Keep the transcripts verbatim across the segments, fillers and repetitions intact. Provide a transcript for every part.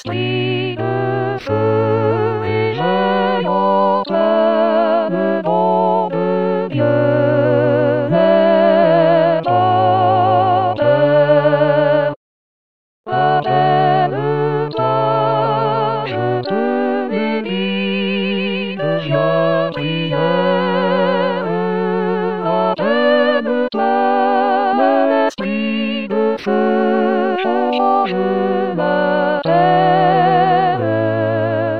l'esprit de feu et je proclame nom de Dieu n'est pas terre. Appelle-toi, je te délivre, je prière. Appelle-toi, l'esprit de feu change la terre.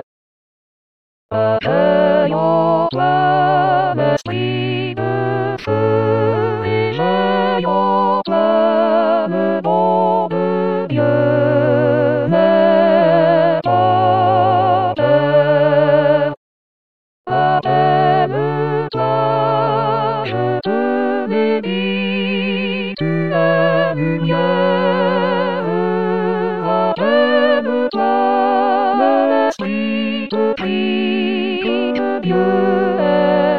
Accueillons-toi, l'esprit de feu, et je proclame nom de Dieu n'est pas terre. Appelle-toi, je te bénis, tu es lumière. Appelle-toi, l'esprit te prie, que Dieu est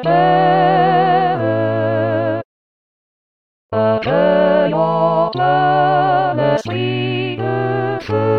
Père. Accueillons-toi, l'esprit de feu.